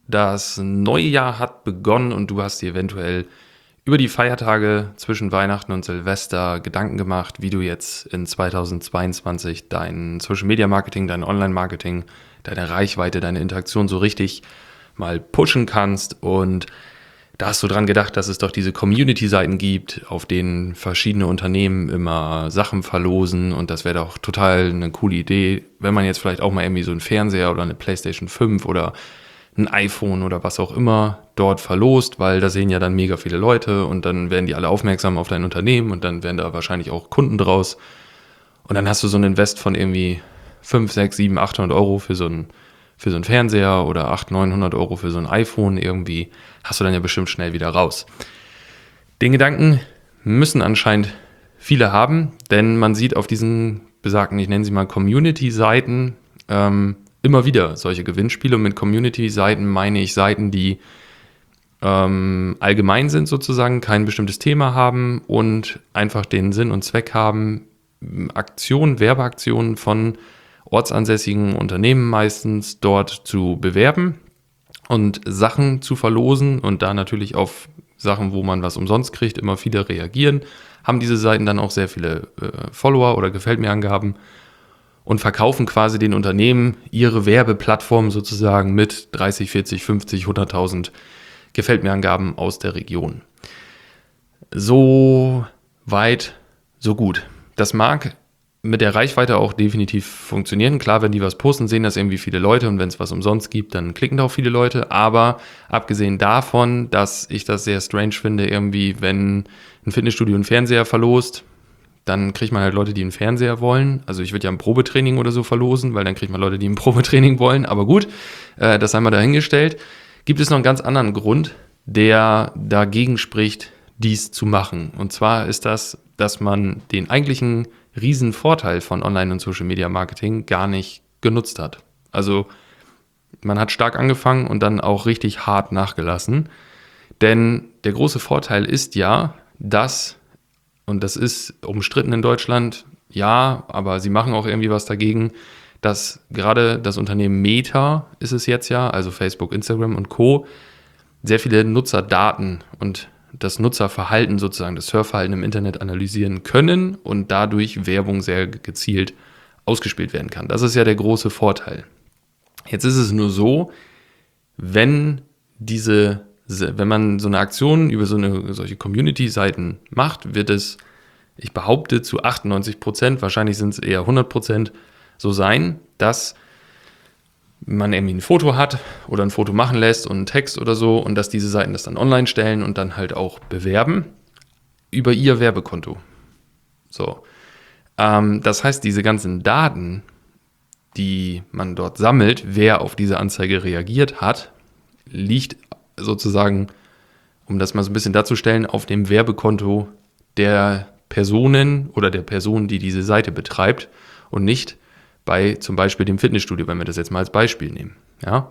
Das neue Jahr hat begonnen und du hast dir eventuell über die Feiertage zwischen Weihnachten und Silvester Gedanken gemacht, wie du jetzt in 2022 dein Social Media Marketing, dein Online Marketing, deine Reichweite, deine Interaktion so richtig mal pushen kannst. Und da hast du dran gedacht, dass es doch diese Community-Seiten gibt, auf denen verschiedene Unternehmen immer Sachen verlosen, und das wäre doch total eine coole Idee, wenn man jetzt vielleicht auch mal irgendwie so einen Fernseher oder eine PlayStation 5 oder ein iPhone oder was auch immer dort verlost, weil da sehen ja dann mega viele Leute und dann werden die alle aufmerksam auf dein Unternehmen und dann werden da wahrscheinlich auch Kunden draus. Und dann hast du so ein Invest von irgendwie 5, 6, 7, 800 Euro für so einen Fernseher oder 800, 900 Euro für so ein iPhone irgendwie, hast du dann ja bestimmt schnell wieder raus. Den Gedanken müssen anscheinend viele haben, denn man sieht auf diesen besagten, ich nenne sie mal Community-Seiten, immer wieder solche Gewinnspiele. Und mit Community-Seiten meine ich Seiten, die allgemein sind sozusagen, kein bestimmtes Thema haben und einfach den Sinn und Zweck haben, Werbeaktionen von ortsansässigen Unternehmen meistens dort zu bewerben und Sachen zu verlosen und da natürlich auf Sachen, wo man was umsonst kriegt, immer viele reagieren, haben diese Seiten dann auch sehr viele Follower oder Gefällt mir Angaben und verkaufen quasi den Unternehmen ihre Werbeplattform sozusagen mit 30, 40, 50, 100.000 Gefällt mir Angaben aus der Region. So weit, so gut. Das mag mit der Reichweite auch definitiv funktionieren. Klar, wenn die was posten, sehen das irgendwie viele Leute und wenn es was umsonst gibt, dann klicken da auch viele Leute. Aber abgesehen davon, dass ich das sehr strange finde, irgendwie, wenn ein Fitnessstudio einen Fernseher verlost, dann kriegt man halt Leute, die einen Fernseher wollen. Also ich würde ja ein Probetraining oder so verlosen, weil dann kriegt man Leute, die ein Probetraining wollen. Aber gut, das haben wir dahingestellt. Gibt es noch einen ganz anderen Grund, der dagegen spricht, dies zu machen. Und zwar ist das, dass man den eigentlichen Riesenvorteil von Online- und Social-Media-Marketing gar nicht genutzt hat. Also man hat stark angefangen und dann auch richtig hart nachgelassen. Denn der große Vorteil ist ja, dass, und das ist umstritten in Deutschland, ja, aber sie machen auch irgendwie was dagegen, dass gerade das Unternehmen Meta ist es jetzt ja, also Facebook, Instagram und Co., sehr viele Nutzerdaten und das Nutzerverhalten sozusagen, das Surfverhalten im Internet analysieren können und dadurch Werbung sehr gezielt ausgespielt werden kann. Das ist ja der große Vorteil. Jetzt ist es nur so, wenn man so eine Aktion über solche Community-Seiten macht, wird es, ich behaupte, zu 98%, wahrscheinlich sind es eher 100%, so sein, dass man irgendwie ein Foto hat oder ein Foto machen lässt und einen Text oder so und dass diese Seiten das dann online stellen und dann halt auch bewerben über ihr Werbekonto. So. Das heißt, diese ganzen Daten, die man dort sammelt, wer auf diese Anzeige reagiert hat, liegt sozusagen, um das mal so ein bisschen darzustellen, auf dem Werbekonto der Personen oder der Person, die diese Seite betreibt und nicht bei zum Beispiel dem Fitnessstudio, wenn wir das jetzt mal als Beispiel nehmen. Ja?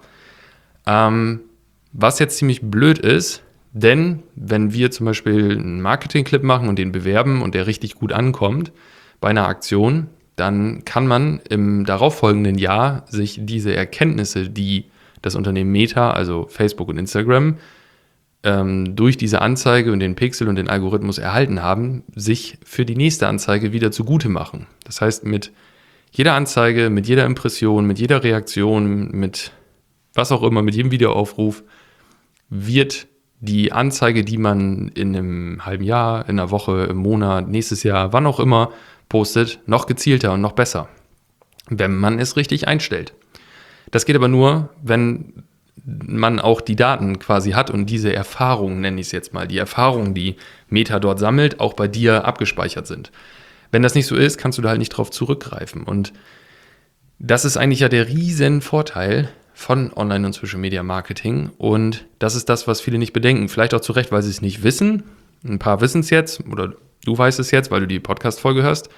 Was jetzt ziemlich blöd ist, denn wenn wir zum Beispiel einen Marketing-Clip machen und den bewerben und der richtig gut ankommt bei einer Aktion, dann kann man im darauffolgenden Jahr sich diese Erkenntnisse, die das Unternehmen Meta, also Facebook und Instagram, durch diese Anzeige und den Pixel und den Algorithmus erhalten haben, sich für die nächste Anzeige wieder zugute machen. Das heißt, mit jeder Anzeige, mit jeder Impression, mit jeder Reaktion, mit was auch immer, mit jedem Videoaufruf wird die Anzeige, die man in einem halben Jahr, in einer Woche, im Monat, nächstes Jahr, wann auch immer postet, noch gezielter und noch besser, wenn man es richtig einstellt. Das geht aber nur, wenn man auch die Daten quasi hat und diese Erfahrungen, nenne ich es jetzt mal, die Erfahrungen, die Meta dort sammelt, auch bei dir abgespeichert sind. Wenn das nicht so ist, kannst du da halt nicht drauf zurückgreifen. Und das ist eigentlich ja der riesen Vorteil von Online- und Social-Media-Marketing. Und das ist das, was viele nicht bedenken. Vielleicht auch zu Recht, weil sie es nicht wissen. Ein paar wissen es jetzt oder du weißt es jetzt, weil du die Podcast-Folge hörst.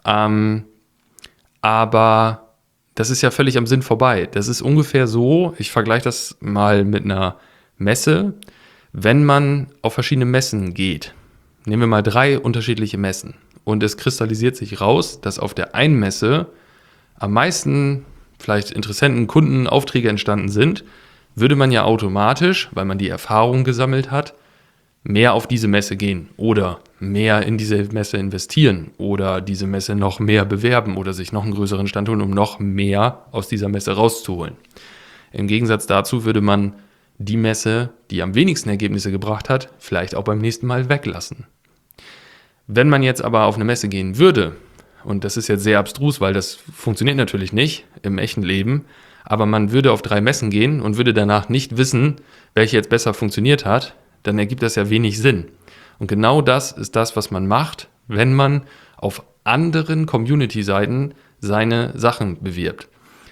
Aber das ist ja völlig am Sinn vorbei. Das ist ungefähr so, ich vergleiche das mal mit einer Messe. Wenn man auf verschiedene Messen geht, nehmen wir mal 3 unterschiedliche Messen. Und es kristallisiert sich raus, dass auf der einen Messe am meisten vielleicht Interessenten, Kunden, Aufträge entstanden sind, würde man ja automatisch, weil man die Erfahrung gesammelt hat, mehr auf diese Messe gehen oder mehr in diese Messe investieren oder diese Messe noch mehr bewerben oder sich noch einen größeren Stand holen, um noch mehr aus dieser Messe rauszuholen. Im Gegensatz dazu würde man die Messe, die am wenigsten Ergebnisse gebracht hat, vielleicht auch beim nächsten Mal weglassen. Wenn man jetzt aber auf eine Messe gehen würde, und das ist jetzt sehr abstrus, weil das funktioniert natürlich nicht im echten Leben, aber man würde auf 3 Messen gehen und würde danach nicht wissen, welche jetzt besser funktioniert hat, dann ergibt das ja wenig Sinn. Und genau das ist das, was man macht, wenn man auf anderen Community-Seiten seine Sachen bewirbt.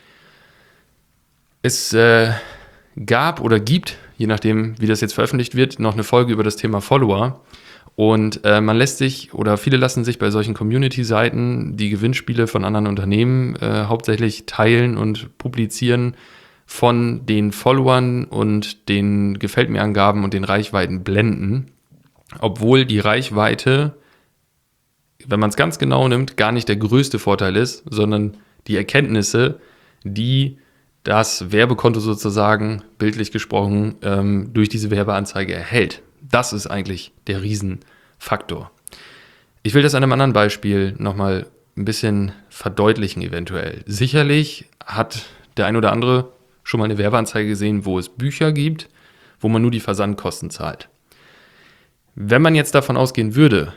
Es gab oder gibt, je nachdem, wie das jetzt veröffentlicht wird, noch eine Folge über das Thema Follower. Und man lässt sich oder viele lassen sich bei solchen Community-Seiten die Gewinnspiele von anderen Unternehmen hauptsächlich teilen und publizieren von den Followern und den Gefällt-mir-Angaben und den Reichweiten blenden, obwohl die Reichweite, wenn man es ganz genau nimmt, gar nicht der größte Vorteil ist, sondern die Erkenntnisse, die das Werbekonto sozusagen, bildlich gesprochen, durch diese Werbeanzeige erhält. Das ist eigentlich der Riesenfaktor. Ich will das an einem anderen Beispiel nochmal ein bisschen verdeutlichen eventuell. Sicherlich hat der ein oder andere schon mal eine Werbeanzeige gesehen, wo es Bücher gibt, wo man nur die Versandkosten zahlt. Wenn man jetzt davon ausgehen würde,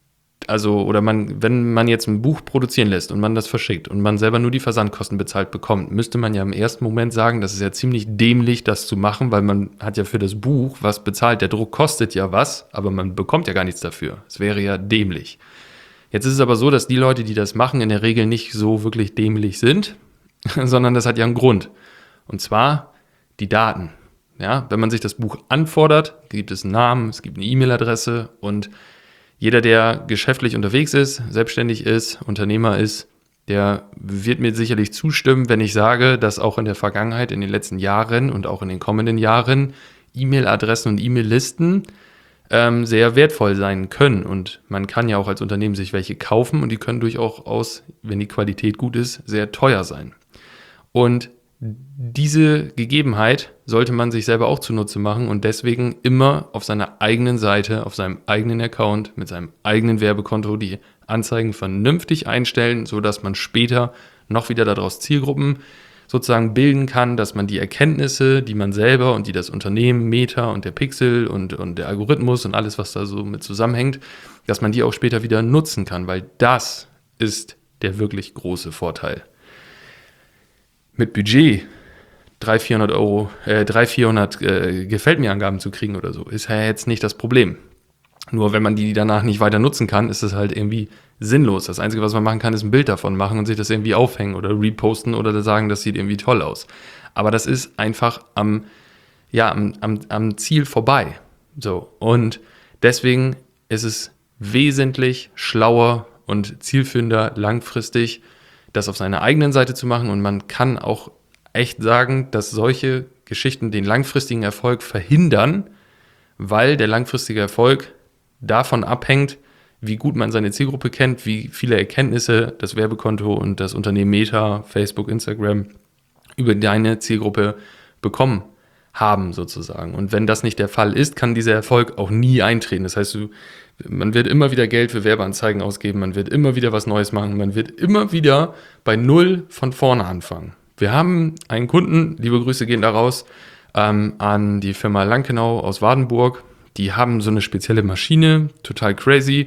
wenn man jetzt ein Buch produzieren lässt und man das verschickt und man selber nur die Versandkosten bezahlt bekommt, müsste man ja im ersten Moment sagen, das ist ja ziemlich dämlich, das zu machen, weil man hat ja für das Buch was bezahlt. Der Druck kostet ja was, aber man bekommt ja gar nichts dafür. Es wäre ja dämlich. Jetzt ist es aber so, dass die Leute, die das machen, in der Regel nicht so wirklich dämlich sind, sondern das hat ja einen Grund. Und zwar die Daten. Ja, wenn man sich das Buch anfordert, gibt es einen Namen, es gibt eine E-Mail-Adresse und jeder, der geschäftlich unterwegs ist, selbstständig ist, Unternehmer ist, der wird mir sicherlich zustimmen, wenn ich sage, dass auch in der Vergangenheit, in den letzten Jahren und auch in den kommenden Jahren E-Mail-Adressen und E-Mail-Listen sehr wertvoll sein können. Und man kann ja auch als Unternehmen sich welche kaufen und die können durchaus, wenn die Qualität gut ist, sehr teuer sein. Und diese Gegebenheit sollte man sich selber auch zunutze machen und deswegen immer auf seiner eigenen Seite, auf seinem eigenen Account, mit seinem eigenen Werbekonto die Anzeigen vernünftig einstellen, sodass man später noch wieder daraus Zielgruppen sozusagen bilden kann, dass man die Erkenntnisse, die man selber und die das Unternehmen, Meta und der Pixel und der Algorithmus und alles, was da so mit zusammenhängt, dass man die auch später wieder nutzen kann, weil das ist der wirklich große Vorteil. Mit Budget 300-400 Gefällt-mir-Angaben zu kriegen oder so, ist ja jetzt nicht das Problem. Nur wenn man die danach nicht weiter nutzen kann, ist das halt irgendwie sinnlos. Das Einzige, was man machen kann, ist ein Bild davon machen und sich das irgendwie aufhängen oder reposten oder sagen, das sieht irgendwie toll aus. Aber das ist einfach am Ziel vorbei. So. Und deswegen ist es wesentlich schlauer und zielführender langfristig, das auf seiner eigenen Seite zu machen und man kann auch echt sagen, dass solche Geschichten den langfristigen Erfolg verhindern, weil der langfristige Erfolg davon abhängt, wie gut man seine Zielgruppe kennt, wie viele Erkenntnisse das Werbekonto und das Unternehmen Meta, Facebook, Instagram über deine Zielgruppe bekommen haben sozusagen. Und wenn das nicht der Fall ist, kann dieser Erfolg auch nie eintreten. Das heißt, man wird immer wieder Geld für Werbeanzeigen ausgeben, man wird immer wieder was Neues machen, man wird immer wieder bei Null von vorne anfangen. Wir haben einen Kunden, liebe Grüße gehen da raus, an die Firma Lankenau aus Wardenburg. Die haben so eine spezielle Maschine, total crazy.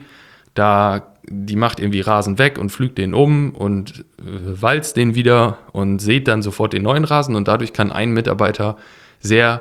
Die macht irgendwie Rasen weg und pflügt den um und walzt den wieder und sät dann sofort den neuen Rasen. Und dadurch kann ein Mitarbeiter sehr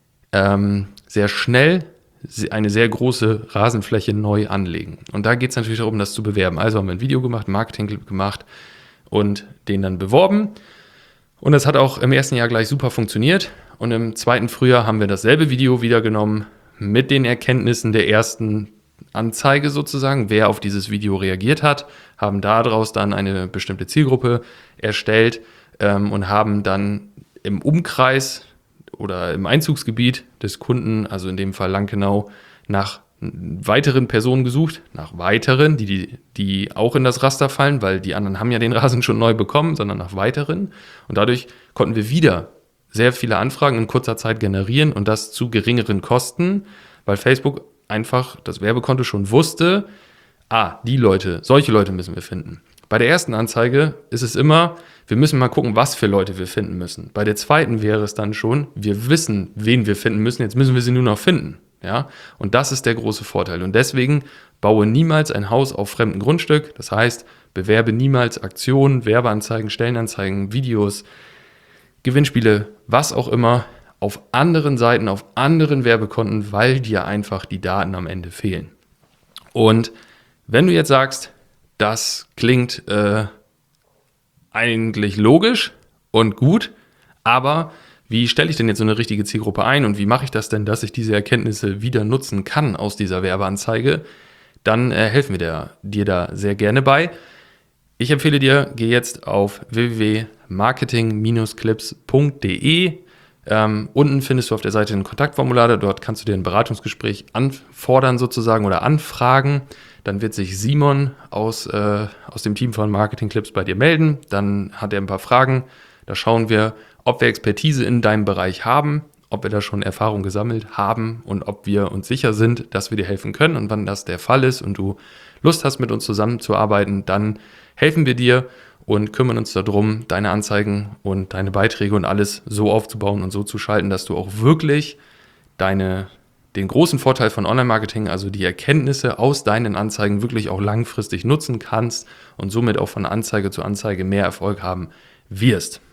schnell eine sehr große Rasenfläche neu anlegen. Und da geht es natürlich darum, das zu bewerben. Also haben wir ein Video gemacht, Marketing gemacht und den dann beworben. Und das hat auch im ersten Jahr gleich super funktioniert. Und im zweiten Frühjahr haben wir dasselbe Video wieder genommen mit den Erkenntnissen der ersten Anzeige sozusagen, wer auf dieses Video reagiert hat, haben daraus dann eine bestimmte Zielgruppe erstellt und haben dann im Umkreis oder im Einzugsgebiet des Kunden, also in dem Fall Lankenau, nach weiteren Personen gesucht, nach weiteren, die auch in das Raster fallen, weil die anderen haben ja den Rasen schon neu bekommen, sondern nach weiteren. Und dadurch konnten wir wieder sehr viele Anfragen in kurzer Zeit generieren und das zu geringeren Kosten, weil Facebook einfach das Werbekonto schon wusste, solche Leute müssen wir finden. Bei der ersten Anzeige ist es immer, wir müssen mal gucken, was für Leute wir finden müssen. Bei der zweiten wäre es dann schon, wir wissen, wen wir finden müssen, jetzt müssen wir sie nur noch finden. Ja? Und das ist der große Vorteil. Und deswegen baue niemals ein Haus auf fremdem Grundstück. Das heißt, bewerbe niemals Aktionen, Werbeanzeigen, Stellenanzeigen, Videos, Gewinnspiele, was auch immer, auf anderen Seiten, auf anderen Werbekonten, weil dir einfach die Daten am Ende fehlen. Und wenn du jetzt sagst, das klingt eigentlich logisch und gut, aber wie stelle ich denn jetzt so eine richtige Zielgruppe ein und wie mache ich das denn, dass ich diese Erkenntnisse wieder nutzen kann aus dieser Werbeanzeige, dann helfen wir dir da sehr gerne bei. Ich empfehle dir, geh jetzt auf www.marketing-clips.de. Unten findest du auf der Seite ein Kontaktformular, dort kannst du dir ein Beratungsgespräch anfordern sozusagen oder anfragen. Dann wird sich Simon aus dem Team von Marketing Clips bei dir melden. Dann hat er ein paar Fragen. Da schauen wir, ob wir Expertise in deinem Bereich haben, ob wir da schon Erfahrung gesammelt haben und ob wir uns sicher sind, dass wir dir helfen können. Und wenn das der Fall ist und du Lust hast, mit uns zusammenzuarbeiten, dann helfen wir dir und kümmern uns darum, deine Anzeigen und deine Beiträge und alles so aufzubauen und so zu schalten, dass du auch wirklich den großen Vorteil von Online-Marketing, also die Erkenntnisse aus deinen Anzeigen wirklich auch langfristig nutzen kannst und somit auch von Anzeige zu Anzeige mehr Erfolg haben wirst.